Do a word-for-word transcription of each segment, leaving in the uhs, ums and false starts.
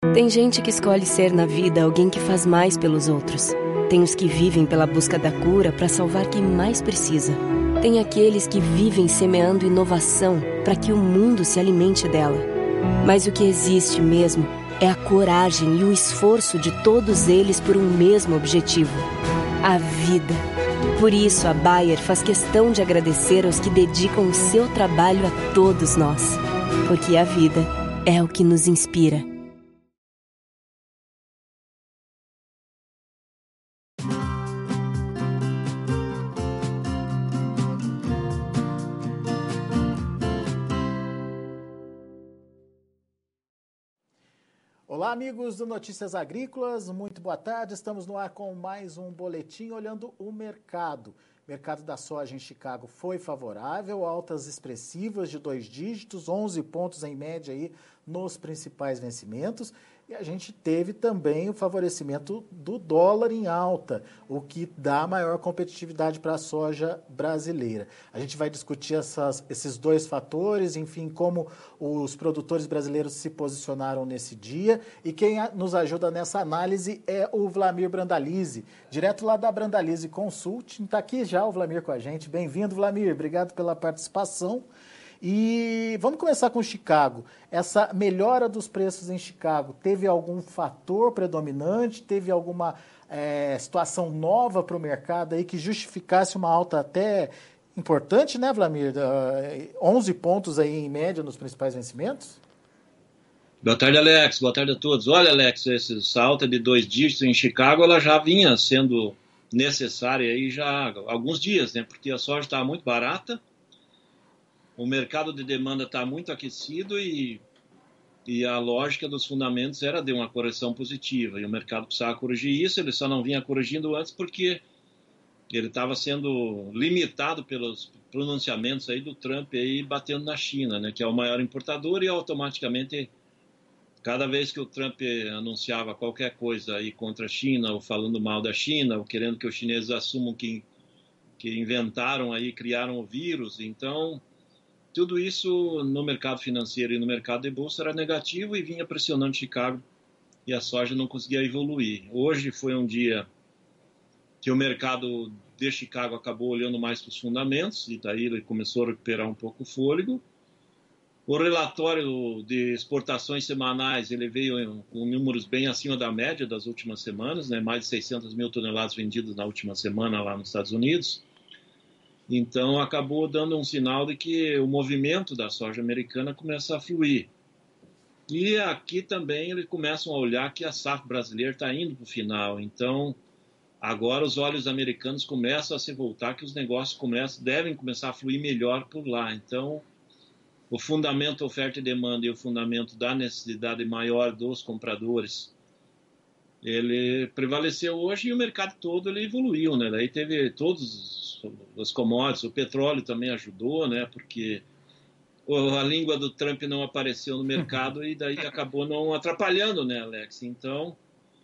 Tem gente que escolhe ser na vida alguém que faz mais pelos outros. Tem os que vivem pela busca da cura para salvar quem mais precisa. Tem aqueles que vivem semeando inovação para que o mundo se alimente dela. Mas o que existe mesmo é a coragem e o esforço de todos eles por um mesmo objetivo: a vida. Por isso, a Bayer faz questão de agradecer aos que dedicam o seu trabalho a todos nós. Porque a vida é o que nos inspira. Olá, amigos do Notícias Agrícolas, muito boa tarde. Estamos no ar com mais um boletim olhando o mercado. O mercado da soja em Chicago foi favorável, altas expressivas de dois dígitos, onze pontos em média aí nos principais vencimentos. E a gente teve também o favorecimento do dólar em alta, o que dá maior competitividade para a soja brasileira. A gente vai discutir essas, esses dois fatores, enfim, como os produtores brasileiros se posicionaram nesse dia. E quem nos ajuda nessa análise é o Vlamir Brandalize, direto lá da Brandalize Consulting. Está aqui já o Vlamir com a gente. Bem-vindo, Vlamir. Obrigado pela participação. E vamos começar com Chicago. Essa melhora dos preços em Chicago, teve algum fator predominante? Teve alguma é, situação nova para o mercado aí que justificasse uma alta até importante, né, Vlamir? Uh, onze pontos aí em média nos principais vencimentos? Boa tarde, Alex. Boa tarde a todos. Olha, Alex, essa alta de dois dígitos em Chicago, ela já vinha sendo necessária aí já há alguns dias, né? Porque a soja estava muito barata. O mercado de demanda está muito aquecido e, e a lógica dos fundamentos era de uma correção positiva. E o mercado precisava corrigir isso, ele só não vinha corrigindo antes porque ele estava sendo limitado pelos pronunciamentos aí do Trump aí batendo na China, né, que é o maior importador, e automaticamente, cada vez que o Trump anunciava qualquer coisa aí contra a China, ou falando mal da China, ou querendo que os chineses assumam que, que inventaram aí, criaram o vírus, então tudo isso no mercado financeiro e no mercado de bolsa era negativo e vinha pressionando Chicago e a soja não conseguia evoluir. Hoje foi um dia que o mercado de Chicago acabou olhando mais para os fundamentos e daí ele começou a recuperar um pouco o fôlego. O relatório de exportações semanais ele veio com números bem acima da média das últimas semanas, né? Mais de seiscentas mil toneladas vendidas na última semana lá nos Estados Unidos. Então, acabou dando um sinal de que o movimento da soja americana começa a fluir. E aqui também eles começam a olhar que a safra brasileira está indo para o final. Então, agora os olhos americanos começam a se voltar, que os negócios começam, devem começar a fluir melhor por lá. Então, o fundamento oferta e demanda e o fundamento da necessidade maior dos compradores, ele prevaleceu hoje e o mercado todo ele evoluiu, né? Daí teve todos os commodities, o petróleo também ajudou, né? Porque a língua do Trump não apareceu no mercado e daí acabou não atrapalhando, né, Alex? Então,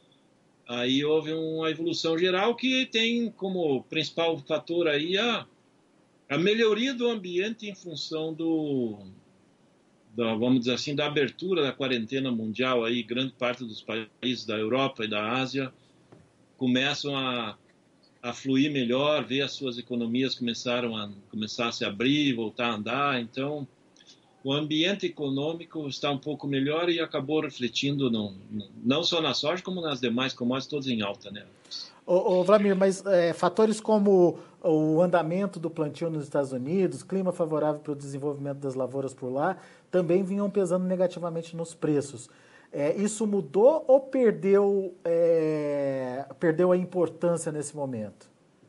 aí houve uma evolução geral que tem como principal fator aí a, a melhoria do ambiente em função do, da, vamos dizer assim, da abertura da quarentena mundial. Aí grande parte dos países da Europa e da Ásia começam a a fluir melhor, ver as suas economias começaram a, começar a se abrir, voltar a andar. Então, o ambiente econômico está um pouco melhor e acabou refletindo no, no, não só na soja, como nas demais commodities, todos em alta, né? Ô, ô Vlamir, mas é, fatores como o andamento do plantio nos Estados Unidos, clima favorável para o desenvolvimento das lavouras por lá, também vinham pesando negativamente nos preços. É, isso mudou ou perdeu, é, perdeu a importância nesse momento?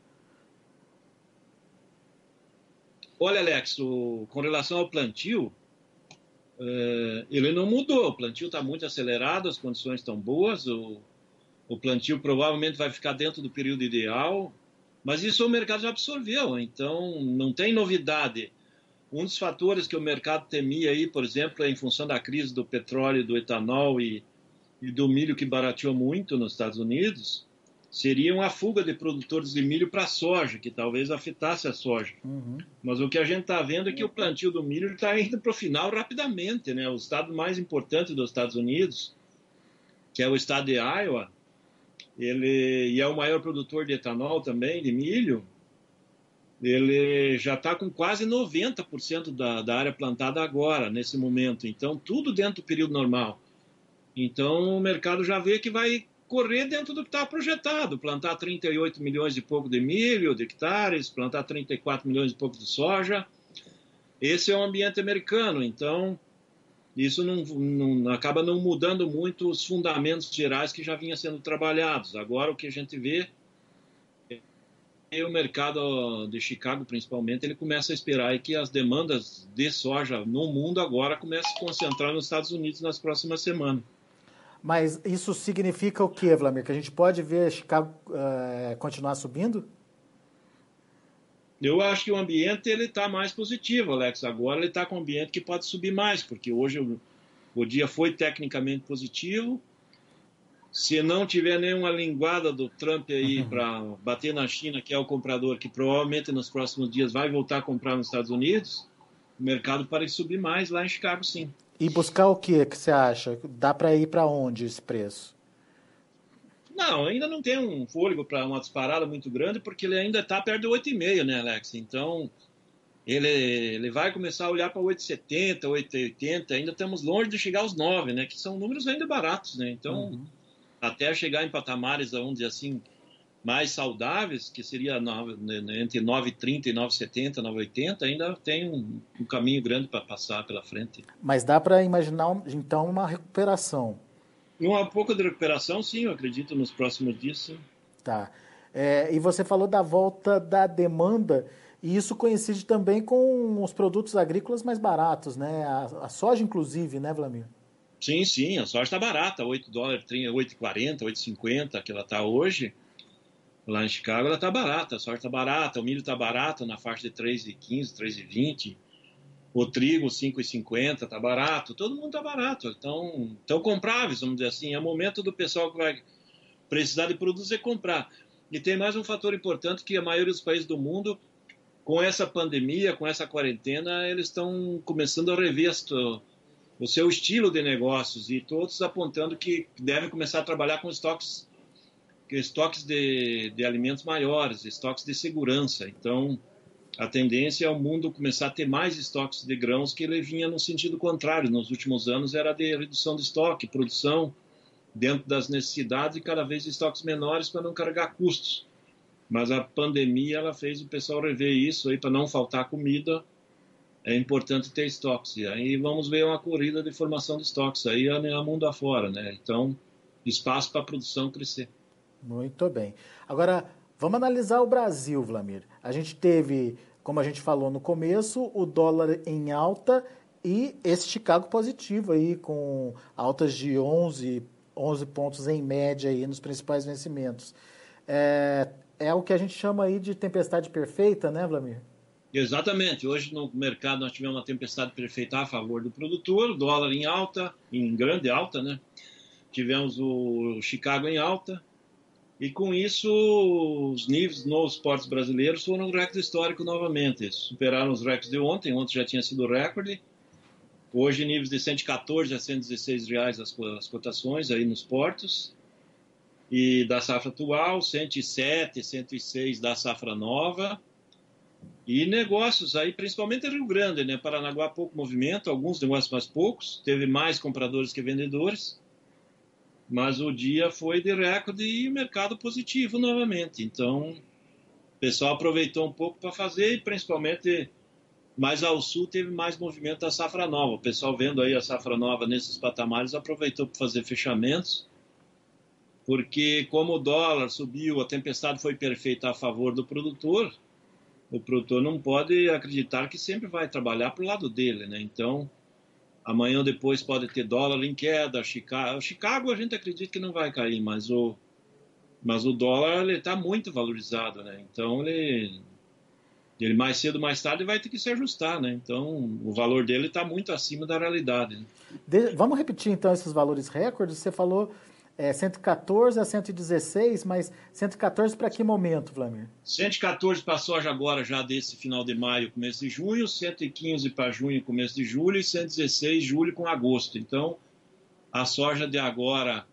Olha, Alex, o, com relação ao plantio, é, ele não mudou. O plantio está muito acelerado, as condições estão boas, o, o plantio provavelmente vai ficar dentro do período ideal, mas isso o mercado já absorveu, então não tem novidade. Um dos fatores que o mercado temia aí, por exemplo, é em função da crise do petróleo, do etanol e, e do milho que barateou muito nos Estados Unidos, seria a fuga de produtores de milho para a soja, que talvez afetasse a soja. Uhum. Mas o que a gente está vendo é que o plantio do milho está indo para o final rapidamente, né? O estado mais importante dos Estados Unidos, que é o estado de Iowa, ele e é o maior produtor de etanol também, de milho, ele já está com quase noventa por cento da, da área plantada agora, nesse momento. Então, tudo dentro do período normal. Então, o mercado já vê que vai correr dentro do que está projetado, plantar trinta e oito milhões e pouco de milho, de hectares, plantar trinta e quatro milhões e pouco de soja. Esse é o ambiente americano, então isso não, não, acaba não mudando muito os fundamentos gerais que já vinham sendo trabalhados. Agora o que a gente vê é o mercado de Chicago, principalmente, ele começa a esperar que as demandas de soja no mundo agora comecem a se concentrar nos Estados Unidos nas próximas semanas. Mas isso significa o quê, Vlamir? Que a gente pode ver Chicago uh, continuar subindo? Eu acho que o ambiente ele está mais positivo, Alex. Agora ele está com um ambiente que pode subir mais, porque hoje o, o dia foi tecnicamente positivo. Se não tiver nenhuma linguada do Trump aí uhum. para bater na China, que é o comprador, que provavelmente nos próximos dias vai voltar a comprar nos Estados Unidos, o mercado parece subir mais lá em Chicago, sim. E buscar o que que você acha? Dá para ir para onde esse preço? Não, ainda não tem um fôlego para uma disparada muito grande, porque ele ainda está perto de oito e meio, né, Alex? Então, ele, ele vai começar a olhar para oito e setenta, oito e oitenta, ainda estamos longe de chegar aos nove, né, que são números ainda baratos, né? Então, uhum. até chegar em patamares, vamos dizer assim, mais saudáveis, que seria entre nove e trinta e nove e setenta, nove e oitenta, ainda tem um, um caminho grande para passar pela frente. Mas dá para imaginar, então, uma recuperação? Um pouco de recuperação, sim, eu acredito, nos próximos dias, sim. Tá. É, e você falou da volta da demanda, e isso coincide também com os produtos agrícolas mais baratos, né? A, a soja, inclusive, né, Vlamir? Sim, sim, a soja está barata, oito dólares, oito e quarenta, oito e cinquenta, que ela está hoje. Lá em Chicago ela está barata, a soja está barata, o milho está barato, na faixa de três e quinze, três e vinte. O trigo, cinco e cinquenta, está barato, todo mundo está barato. Então, estão compráveis, vamos dizer assim. É o momento do pessoal que vai precisar de produtos é comprar. E tem mais um fator importante, que a maioria dos países do mundo, com essa pandemia, com essa quarentena, eles estão começando a rever o seu estilo de negócios, e todos apontando que devem começar a trabalhar com estoques, estoques de, de alimentos maiores, estoques de segurança. Então, a tendência é o mundo começar a ter mais estoques de grãos, que ele vinha no sentido contrário. Nos últimos anos era de redução de estoque, produção dentro das necessidades e cada vez estoques menores para não carregar custos. Mas a pandemia ela fez o pessoal rever isso aí, para não faltar comida. É importante ter estoques. E aí vamos ver uma corrida de formação de estoques aí a mundo afora, né? Então, espaço para a produção crescer. Muito bem. Agora, vamos analisar o Brasil, Vlamir. A gente teve, como a gente falou no começo, o dólar em alta e esse Chicago positivo aí, com altas de onze, onze pontos em média aí nos principais vencimentos. É, é o que a gente chama aí de tempestade perfeita, né, Vlamir? Exatamente. Hoje no mercado nós tivemos uma tempestade perfeita a favor do produtor, o dólar em alta, em grande alta, né? Tivemos o Chicago em alta. E com isso, os níveis nos portos brasileiros foram um recorde histórico novamente. Eles superaram os recordes de ontem, ontem já tinha sido recorde. Hoje, níveis de cento e quatorze a cento e dezesseis reais as, as cotações aí nos portos. E da safra atual, cento e sete, cento e seis da safra nova. E negócios aí, principalmente em Rio Grande, né? Paranaguá, pouco movimento, alguns negócios mais poucos. Teve mais compradores que vendedores. Mas o dia foi de recorde e o mercado positivo novamente. Então, o pessoal aproveitou um pouco para fazer, e principalmente mais ao sul teve mais movimento da safra nova. O pessoal vendo aí a safra nova nesses patamares aproveitou para fazer fechamentos, porque como o dólar subiu, a tempestade foi perfeita a favor do produtor, o produtor não pode acreditar que sempre vai trabalhar para o lado dele, né? Então, amanhã ou depois pode ter dólar em queda. Chicago, Chicago a gente acredita que não vai cair, mas o, mas o dólar está muito valorizado, né? Então ele, ele mais cedo ou mais tarde vai ter que se ajustar, né? Então o valor dele está muito acima da realidade, né? De, vamos repetir então esses valores recordes? Você falou é, cento e quatorze a cento e dezesseis, mas cento e quatorze para que momento, Vlamir? cento e quatorze para a soja agora, já desse final de maio, começo de junho, cento e quinze para junho, começo de julho, e cento e dezesseis, julho com agosto. Então, a soja de agora,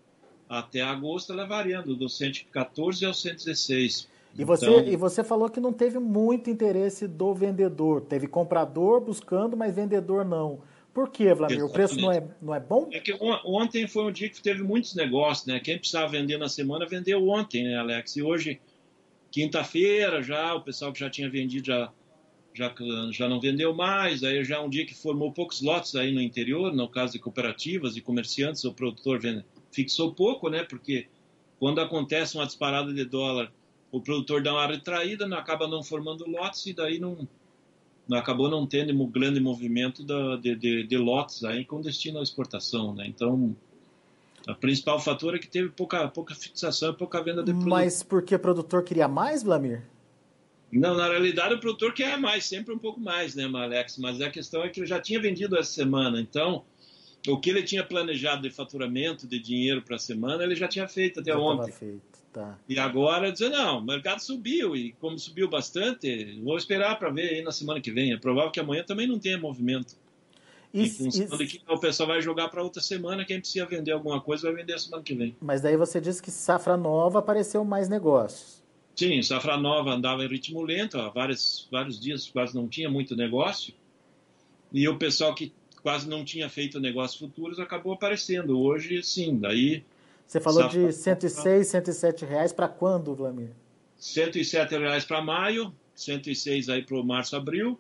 até agosto ela variando dos cento e quatorze aos cento e dezesseis. E você, então, e você falou que não teve muito interesse do vendedor. Teve comprador buscando, mas vendedor não. Por quê, Vlamir? O preço não é, não é bom? É que ontem foi um dia que teve muitos negócios, né? Quem precisava vender na semana vendeu ontem, né, Alex? E hoje, quinta-feira, já o pessoal que já tinha vendido já, já, já não vendeu mais. Aí já é um dia que formou poucos lotes aí no interior, no caso de cooperativas e comerciantes, o produtor vende, fixou pouco, né? Porque quando acontece uma disparada de dólar, o produtor dá uma retraída, não, acaba não formando lotes e daí não, não acabou não tendo um grande movimento da, de, de, de lotes aí com destino à exportação, né? Então, o principal fator é que teve pouca, pouca fixação e pouca venda de produto. Mas porque o produtor queria mais, Vlamir? Não, na realidade o produtor quer mais, sempre um pouco mais, né, Alex? Mas a questão é que ele já tinha vendido essa semana, então o que ele tinha planejado de faturamento, de dinheiro para a semana, ele já tinha feito até Já ontem. estava feito, tá. E agora dizer, não, o mercado subiu, e como subiu bastante, vou esperar para ver aí na semana que vem. É provável que amanhã também não tenha movimento. E, em função e, de que o pessoal vai jogar para outra semana, quem precisa vender alguma coisa vai vender a semana que vem. Mas daí você disse que safra nova apareceu mais negócios. Sim, safra nova andava em ritmo lento, há vários, vários dias quase não tinha muito negócio. E o pessoal que quase não tinha feito negócios futuros acabou aparecendo. Hoje, sim, daí... Você falou safra... de cento e seis, cento e sete reais para quando, Vlamir? cento e sete reais para maio, cento e seis aí para o março, abril.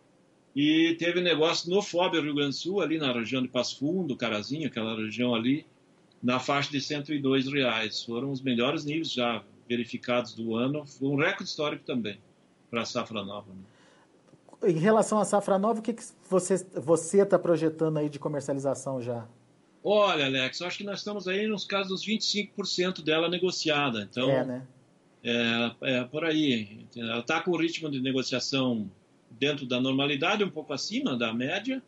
E teve negócio no F O B Rio Grande do Sul, ali na região de Passo Fundo, Carazinho, aquela região ali, na faixa de cento e dois reais. Foram os melhores níveis já verificados do ano. Foi um recorde histórico também para a safra nova. Né? Em relação à safra nova, o que, que você está projetando aí de comercialização já? Olha, Alex, eu acho que nós estamos aí nos casos dos vinte e cinco por cento dela negociada. Então, é, né? É, é por aí. Ela está com o ritmo de negociação dentro da normalidade, um pouco acima da média.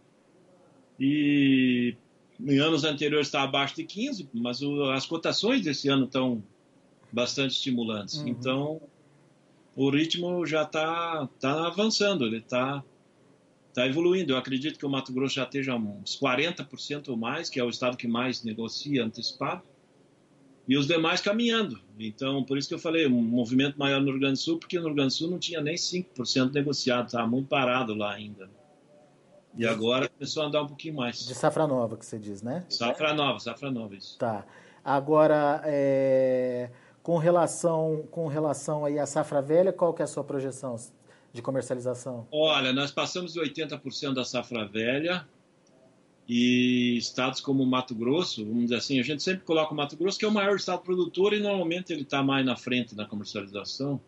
E em anos anteriores está abaixo de quinze, mas o, as cotações desse ano estão bastante estimulantes. Uhum. Então, o ritmo já está tá avançando, ele está tá evoluindo. Eu acredito que o Mato Grosso já esteja uns quarenta por cento ou mais, que é o estado que mais negocia antecipado. E os demais caminhando. Então, por isso que eu falei, um movimento maior no Rio Grande do Sul, porque no Rio Grande do Sul não tinha nem cinco por cento negociado, estava muito parado lá ainda. E agora começou a andar um pouquinho mais. De safra nova, que você diz, né? Safra nova, safra nova, isso. Tá. Agora, é... com relação, com relação aí à safra velha, qual que é a sua projeção de comercialização? Olha, nós passamos de oitenta por cento da safra velha. E estados como o Mato Grosso, vamos dizer assim, a gente sempre coloca o Mato Grosso, que é o maior estado produtor e normalmente ele está mais na frente na comercialização,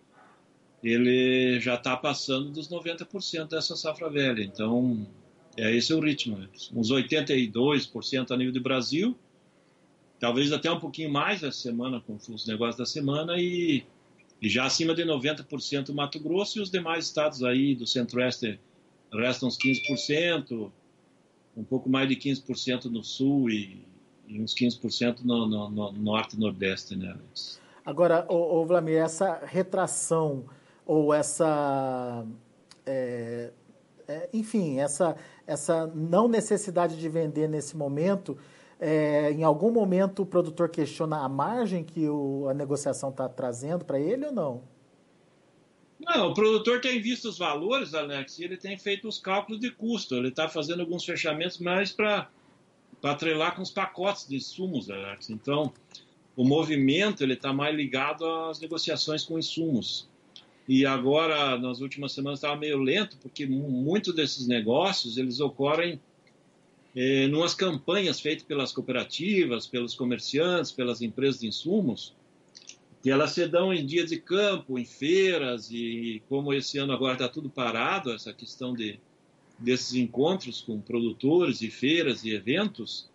ele já está passando dos noventa por cento dessa safra velha. Então, é esse é o ritmo. Uns oitenta e dois por cento a nível de Brasil, talvez até um pouquinho mais essa semana, com os negócios da semana, e, e já acima de noventa por cento Mato Grosso, e os demais estados aí do Centro-Oeste restam uns quinze por cento, um pouco mais de quinze por cento no sul e, e uns quinze por cento no, no, no norte e nordeste, né, Alex? Agora, ô, ô Vlamir, essa retração ou essa, é, é, enfim, essa, essa não necessidade de vender nesse momento, é, em algum momento o produtor questiona a margem que o, a negociação está trazendo para ele ou não? Não, o produtor tem visto os valores, Alex, e ele tem feito os cálculos de custo. Ele está fazendo alguns fechamentos mais para atrelar com os pacotes de insumos, Alex. Então, o movimento ele está mais ligado às negociações com insumos. E agora, nas últimas semanas, estava meio lento, porque muitos desses negócios eles ocorrem em umas campanhas feitas pelas cooperativas, pelos comerciantes, pelas empresas de insumos, que elas se dão em dias de campo, em feiras, e como esse ano agora está tudo parado, essa questão de, desses encontros com produtores e feiras e eventos,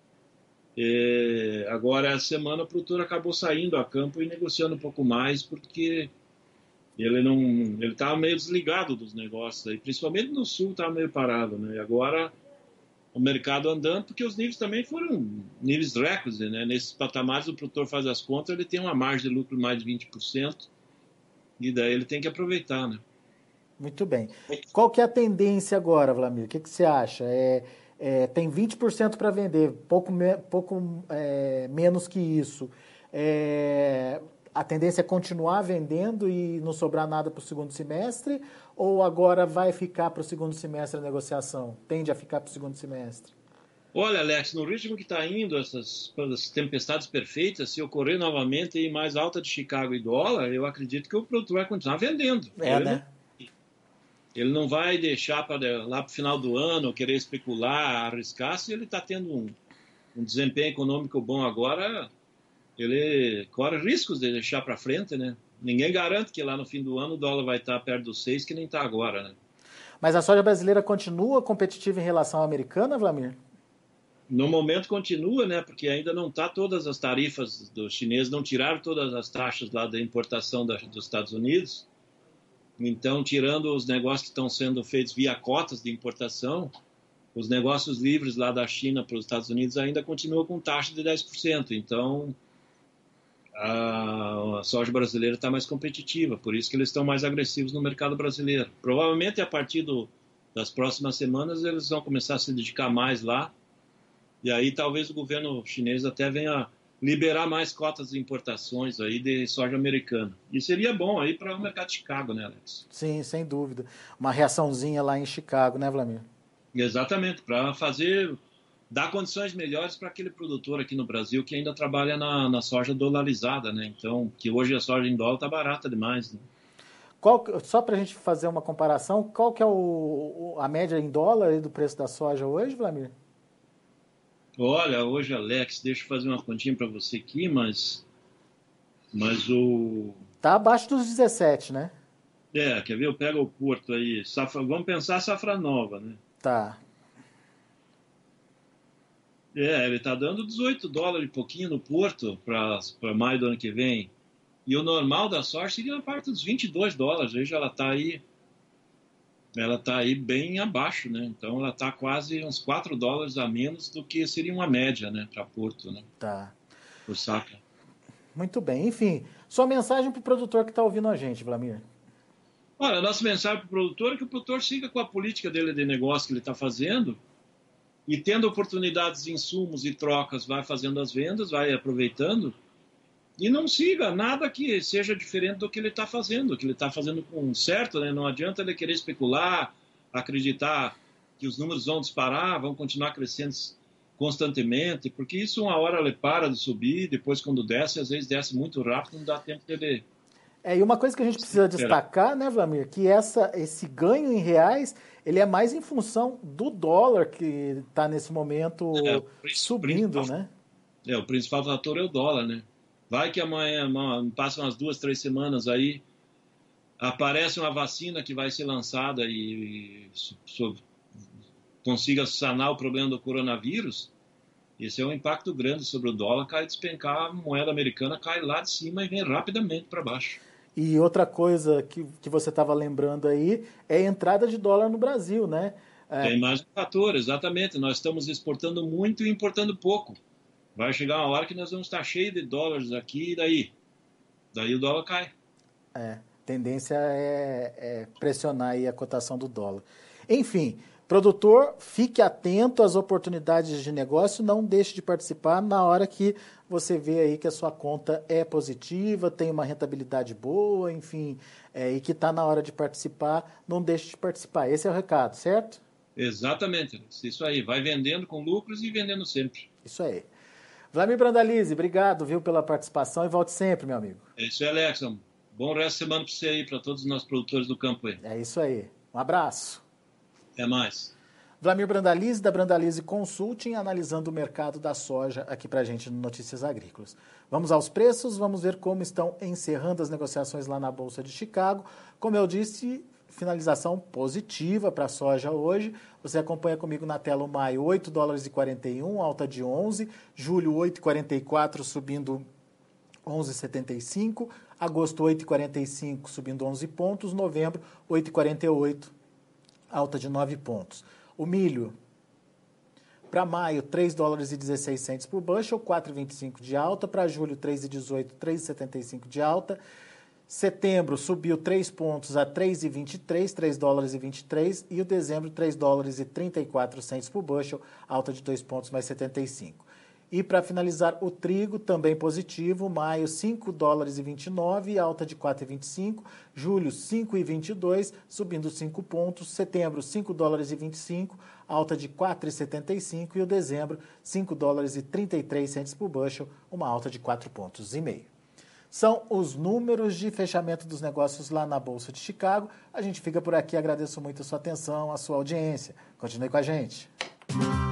é, agora essa semana o produtor acabou saindo a campo e negociando um pouco mais, porque ele não, ele estava meio desligado dos negócios, aí, principalmente no sul estava meio parado, né? E agora o mercado andando, porque os níveis também foram níveis recordes, né? Nesses patamares o produtor faz as contas, ele tem uma margem de lucro de mais de vinte por cento, e daí ele tem que aproveitar, né? Muito bem. Qual que é a tendência agora, Vlamir? O que, que você acha? É, é, tem vinte por cento para vender, pouco, me, pouco é, menos que isso. É, a tendência é continuar vendendo e não sobrar nada para o segundo semestre, ou agora vai ficar para o segundo semestre a negociação? Tende a ficar para o segundo semestre? Olha, Alex, no ritmo que está indo essas, essas tempestades perfeitas, se ocorrer novamente em mais alta de Chicago e dólar, eu acredito que o produtor vai continuar vendendo. É, ele, né? não, ele não vai deixar para lá para o final do ano querer especular, arriscar. Se ele está tendo um, um desempenho econômico bom agora, ele corre riscos de deixar para frente, né? Ninguém garante que lá no fim do ano o dólar vai estar perto dos seis, que nem está agora, né? Mas a soja brasileira continua competitiva em relação à americana, Vlamir? No momento continua, né? Porque ainda não está todas as tarifas dos chineses, não tiraram todas as taxas lá da importação da, dos Estados Unidos. Então, tirando os negócios que estão sendo feitos via cotas de importação, os negócios livres lá da China para os Estados Unidos ainda continuam com taxa de dez por cento. Então, a, a soja brasileira está mais competitiva, por isso que eles estão mais agressivos no mercado brasileiro. Provavelmente, a partir do, das próximas semanas, eles vão começar a se dedicar mais lá. E aí talvez o governo chinês até venha liberar mais cotas de importações aí de soja americana. E seria bom aí para o mercado de Chicago, né, Alex? Sim, sem dúvida. Uma reaçãozinha lá em Chicago, né, Vlamir? Exatamente, para fazer, dar condições melhores para aquele produtor aqui no Brasil que ainda trabalha na, na soja dolarizada, né? Então, que hoje a soja em dólar está barata demais, né? Qual, só para a gente fazer uma comparação, qual que é o, a média em dólar do preço da soja hoje, Vlamir? Olha, hoje, Alex, deixa eu fazer uma continha para você aqui, mas, mas o... Tá abaixo dos dezessete, né? É, quer ver? Eu pego o Porto aí, safra, vamos pensar safra nova, né? Tá. É, ele tá dando dezoito dólares e pouquinho no Porto para maio do ano que vem. E o normal da soja seria na parte dos vinte e dois dólares, veja, ela tá aí... ela está aí bem abaixo, né? Então ela está quase uns quatro dólares a menos do que seria uma média, né, para Porto, né? Tá. Por saca. Muito bem. Enfim, sua mensagem para o produtor que está ouvindo a gente, Vlamir. Olha, a nossa mensagem para o produtor é que o produtor siga com a política dele de negócio que ele está fazendo e tendo oportunidades de insumos e trocas, vai fazendo as vendas, vai aproveitando e não siga nada que seja diferente do que ele está fazendo, que ele está fazendo com certo, né? Não adianta ele querer especular, acreditar que os números vão disparar, vão continuar crescendo constantemente, porque isso uma hora ele para de subir, depois quando desce, às vezes desce muito rápido, não dá tempo dele... É, e uma coisa que a gente precisa destacar, né, Vlamir, que essa, esse ganho em reais, ele é mais em função do dólar que está nesse momento é, subindo, né? É, o principal fator é o dólar, né? Vai que amanhã, passam umas duas, três semanas aí, aparece uma vacina que vai ser lançada e, e so, consiga sanar o problema do coronavírus, esse é um impacto grande sobre o dólar, cai despencar, a moeda americana cai lá de cima e vem rapidamente para baixo. E outra coisa que, que você estava lembrando aí é a entrada de dólar no Brasil, né? É... Tem mais um fator, exatamente. Nós estamos exportando muito e importando pouco. Vai chegar uma hora que nós vamos estar cheios de dólares aqui e daí? Daí o dólar cai. É, tendência é, é pressionar aí a cotação do dólar. Enfim, produtor, fique atento às oportunidades de negócio, não deixe de participar na hora que você vê aí que a sua conta é positiva, tem uma rentabilidade boa, enfim, é, e que está na hora de participar, não deixe de participar. Esse é o recado, certo? Exatamente, isso aí. Vai vendendo com lucros e vendendo sempre. Isso aí. Vlamir Brandalize, obrigado, viu, pela participação e volte sempre, meu amigo. É isso aí, Alex. Bom resto de semana para você aí, para todos os nossos produtores do campo aí. É isso aí. Um abraço. Até mais. Vlamir Brandalize, da Brandalize Consulting, analisando o mercado da soja aqui para a gente no Notícias Agrícolas. Vamos aos preços, vamos ver como estão encerrando as negociações lá na Bolsa de Chicago. Como eu disse, finalização positiva para a soja hoje. Você acompanha comigo na tela o maio, oito dólares e quarenta e um, alta de onze. Julho, oito e quarenta e quatro, subindo onze e setenta e cinco. Agosto, oito e quarenta e cinco, subindo onze pontos. Novembro, oito e quarenta e oito, alta de nove pontos. O milho, para maio, três dólares e dezesseis centos por bushel, quatro e vinte e cinco de alta. Para julho, três e dezoito, três e setenta e cinco de alta. Setembro subiu três pontos a três vírgula vinte e três, três dólares e vinte e três, e o dezembro três dólares e trinta e quatro centavos por bushel, alta de dois pontos mais setenta e cinco. E para finalizar, o trigo também positivo, maio cinco dólares e vinte e nove, alta de quatro vírgula vinte e cinco, julho cinco vírgula vinte e dois, subindo cinco pontos, setembro cinco dólares e vinte e cinco, alta de quatro vírgula setenta e cinco, e o dezembro cinco dólares e trinta e três centavos por bushel, uma alta de quatro pontos e meio. São os números de fechamento dos negócios lá na Bolsa de Chicago. A gente fica por aqui, agradeço muito a sua atenção, a sua audiência. Continue com a gente.